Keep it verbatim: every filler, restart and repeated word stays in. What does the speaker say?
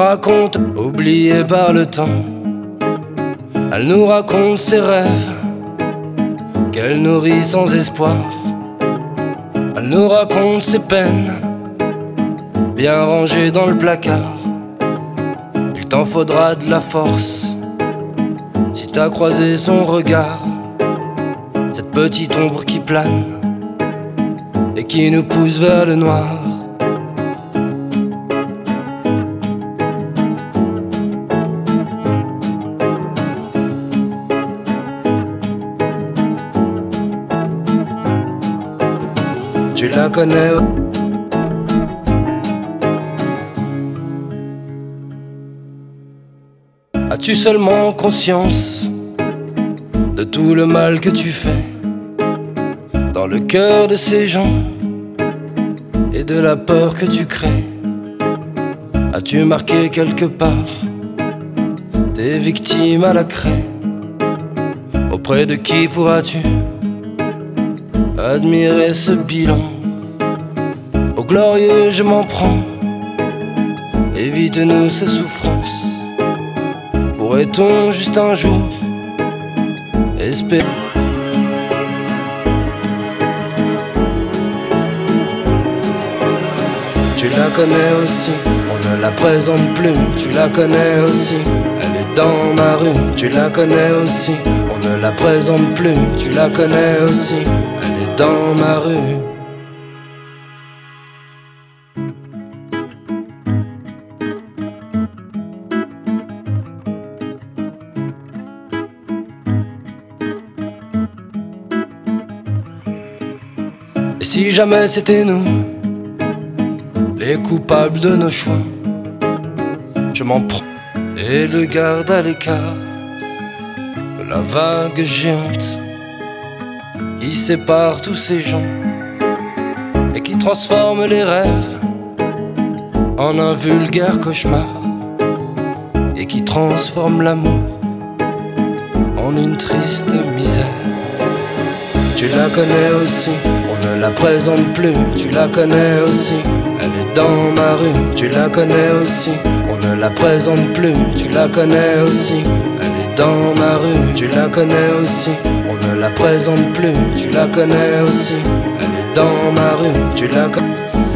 raconte, oubliée par le temps. Elle nous raconte ses rêves qu'elle nourrit sans espoir. Elle nous raconte ses peines bien rangées dans le placard. Il t'en faudra de la force si t'as croisé son regard. Cette petite ombre qui plane et qui nous pousse vers le noir. Tu la connais. As-tu seulement conscience de tout le mal que tu fais dans le cœur de ces gens et de la peur que tu crées? As-tu marqué quelque part tes victimes à la craie? Auprès de qui pourras-tu admirer ce bilan? Au glorieux je m'en prends, évite-nous ces souffrances. Pourrait-on juste un jour espérer? Tu la connais aussi, on ne la présente plus. Tu la connais aussi, elle est dans ma rue. Tu la connais aussi, on ne la présente plus. Tu la connais aussi, elle est dans ma rue. Et si jamais c'était nous les coupables de nos choix, je m'en prends et le garde à l'écart de la vague géante qui sépare tous ces gens et qui transforme les rêves en un vulgaire cauchemar et qui transforme l'amour en une triste misère. Tu la connais aussi, on ne la présente plus. Tu la connais aussi, elle est dans ma rue. Tu la connais aussi, on ne la présente plus. Tu la connais aussi, elle est dans ma rue. Tu la connais aussi, on ne la présente plus. Tu la connais aussi, elle est dans ma rue. Tu la connais.